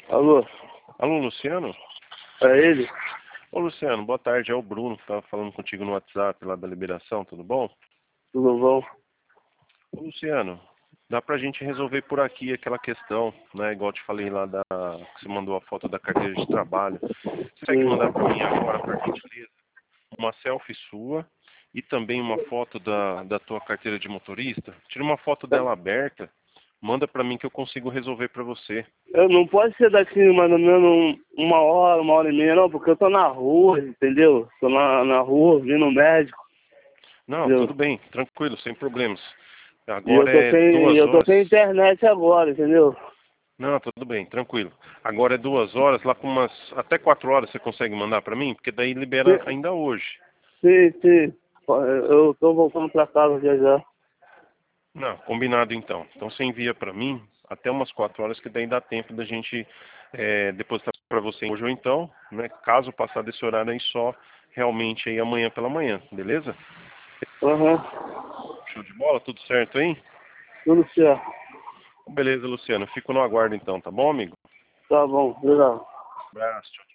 Alô? Alô, Luciano? É ele? Ô, Luciano, boa tarde. É o Bruno que estava falando contigo no WhatsApp lá da liberação, tudo bom? Tudo bom? Ô, Luciano, dá pra gente resolver por aqui aquela questão, né? Igual eu te falei lá que você mandou a foto da carteira de trabalho. Você consegue Sim. mandar para mim agora, por gentileza, uma selfie sua e também uma foto da tua carteira de motorista? Tira uma foto dela aberta, manda para mim que eu consigo resolver para você. Eu não pode ser daqui mais ou menos uma hora e meia, não, porque eu tô na rua, entendeu? Tô na rua, vindo no médico, Não, entendeu? tudo bem, tranquilo, sem problemas. E eu Agora tô é sem, duas eu tô horas. sem internet agora, entendeu? Não, tudo bem, tranquilo. Agora é 2 horas, lá para umas até 4 horas você consegue mandar para mim, porque daí libera Sim, ainda hoje. sim, sim. Eu tô voltando pra casa já já. Não, combinado então. Então você envia para mim até umas 4 horas, que daí dá tempo da gente depositar para você hoje ou então, né? Caso passar desse horário aí só realmente aí amanhã pela manhã, beleza? Aham, Show de bola, tudo certo aí? tudo certo. Beleza, Luciano. Fico no aguardo então, tá bom, amigo? Tá bom, obrigado. Abraço, tchau.